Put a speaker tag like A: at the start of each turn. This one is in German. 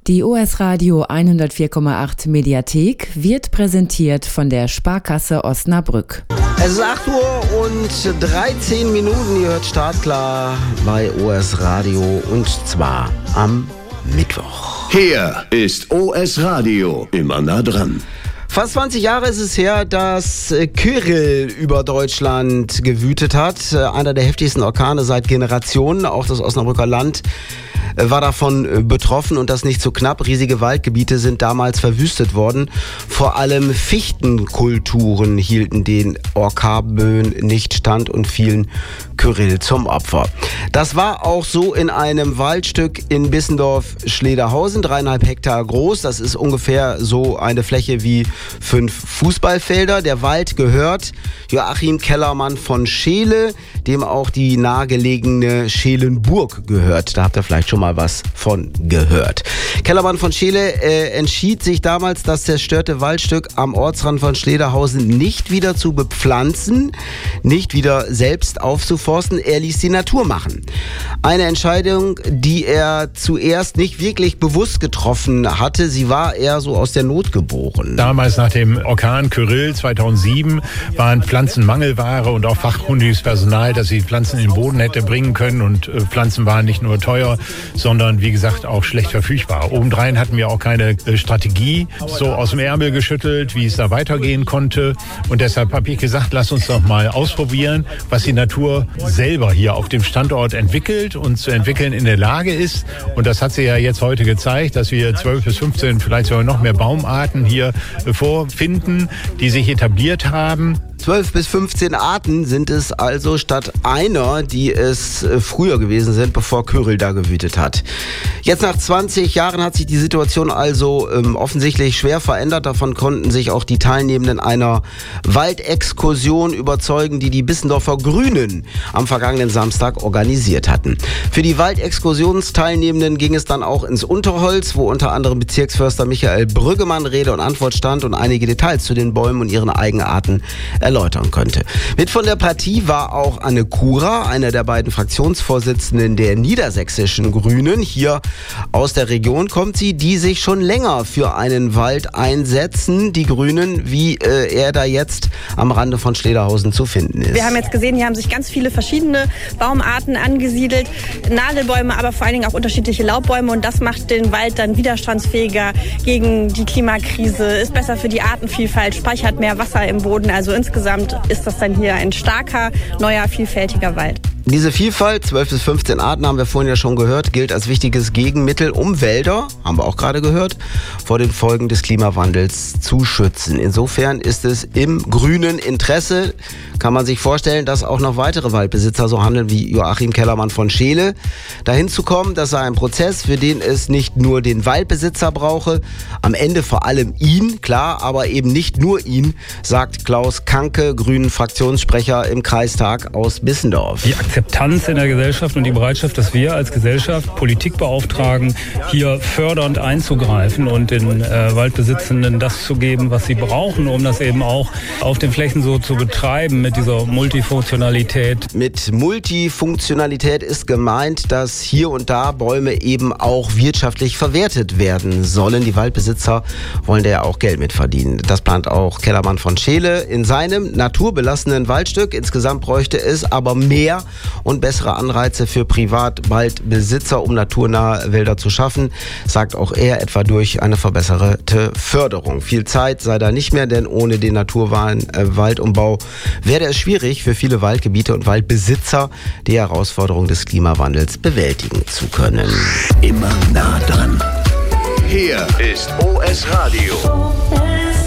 A: Die OS Radio 104,8 Mediathek wird präsentiert von der Sparkasse Osnabrück.
B: Es ist 8 Uhr und 13 Minuten. Ihr hört Startklar bei OS Radio und zwar am Mittwoch.
C: Hier ist OS Radio, immer nah dran.
B: Fast 20 Jahre ist es her, dass Kyrill über Deutschland gewütet hat. Einer der heftigsten Orkane seit Generationen. Auch das Osnabrücker Land war davon betroffen und das nicht so knapp. Riesige Waldgebiete sind damals verwüstet worden. Vor allem Fichtenkulturen hielten den Orkanböen nicht stand und fielen Kyrill zum Opfer. Das war auch so in einem Waldstück in Bissendorf-Schlederhausen, 3,5 Hektar groß. Das ist ungefähr so eine Fläche wie 5 Fußballfelder. Der Wald gehört Joachim Kellermann von Scheele, dem auch die nahegelegene Scheelenburg gehört. Da habt ihr vielleicht schon mal was von gehört. Kellermann von Scheele entschied sich damals, das zerstörte Waldstück am Ortsrand von Schlederhausen nicht wieder zu bepflanzen, nicht wieder selbst aufzuforsten. Er ließ die Natur machen. Eine Entscheidung, die er zuerst nicht wirklich bewusst getroffen hatte. Sie war eher so aus der Not geboren.
D: Damals nach dem Orkan Kyrill 2007 waren Pflanzen Mangelware und auch fachkundiges Personal, dass sie Pflanzen in den Boden hätte bringen können. Und Pflanzen waren nicht nur teuer, sondern wie gesagt auch schlecht verfügbar. Obendrein hatten wir auch keine Strategie so aus dem Ärmel geschüttelt, wie es da weitergehen konnte. Und deshalb habe ich gesagt, lass uns doch mal ausprobieren, was die Natur selber hier auf dem Standort entwickelt und zu entwickeln in der Lage ist. Und das hat sie ja jetzt heute gezeigt, dass wir 12 bis 15, vielleicht sogar noch mehr Baumarten hier vorfinden, die sich etabliert haben.
B: 12 bis 15 Arten sind es also statt einer, die es früher gewesen sind, bevor Kyrill da gewütet hat. Jetzt nach 20 Jahren hat sich die Situation also offensichtlich schwer verändert. Davon konnten sich auch die Teilnehmenden einer Waldexkursion überzeugen, die die Bissendorfer Grünen am vergangenen Samstag organisiert hatten. Für die Waldexkursionsteilnehmenden ging es dann auch ins Unterholz, wo unter anderem Bezirksförster Michael Brüggemann Rede und Antwort stand und einige Details zu den Bäumen und ihren Eigenarten erläutern könnte. Mit von der Partie war auch Anne Kura, einer der beiden Fraktionsvorsitzenden der niedersächsischen Grünen. Hier aus der Region kommt sie, die sich schon länger für einen Wald einsetzen. Die Grünen, wie er da jetzt am Rande von Schlederhausen zu finden ist.
E: Wir haben jetzt gesehen, hier haben sich ganz viele verschiedene Baumarten angesiedelt. Nadelbäume, aber vor allen Dingen auch unterschiedliche Laubbäume. Und das macht den Wald dann widerstandsfähiger gegen die Klimakrise, ist besser für die Artenvielfalt, speichert mehr Wasser im Boden. Also insgesamt ist das dann hier ein starker, neuer, vielfältiger Wald.
B: Diese Vielfalt, 12 bis 15 Arten, haben wir vorhin ja schon gehört, gilt als wichtiges Gegenmittel, um Wälder, haben wir auch gerade gehört, vor den Folgen des Klimawandels zu schützen. Insofern ist es im grünen Interesse, kann man sich vorstellen, dass auch noch weitere Waldbesitzer so handeln wie Joachim Kellermann von Scheele. Dahin zu kommen, das sei ein Prozess, für den es nicht nur den Waldbesitzer brauche, am Ende vor allem ihn, klar, aber eben nicht nur ihn, sagt Klaus Kanke, Grünen-Fraktionssprecher im Kreistag aus Bissendorf.
F: Die Akzeptanz in der Gesellschaft und die Bereitschaft, dass wir als Gesellschaft Politik beauftragen, hier fördernd einzugreifen und den Waldbesitzenden das zu geben, was sie brauchen, um das eben auch auf den Flächen so zu betreiben mit dieser Multifunktionalität.
B: Mit Multifunktionalität ist gemeint, dass hier und da Bäume eben auch wirtschaftlich verwertet werden sollen. Die Waldbesitzer wollen da ja auch Geld mit verdienen. Das plant auch Kellermann von Scheele in seinem naturbelassenen Waldstück. Insgesamt bräuchte es aber mehr und bessere Anreize für Privatwaldbesitzer, um naturnahe Wälder zu schaffen, sagt auch er, etwa durch eine verbesserte Förderung. Viel Zeit sei da nicht mehr, denn ohne den Waldumbau werde es schwierig für viele Waldgebiete und Waldbesitzer, die Herausforderung des Klimawandels bewältigen zu können.
C: Immer nah dran. Hier ist OS Radio.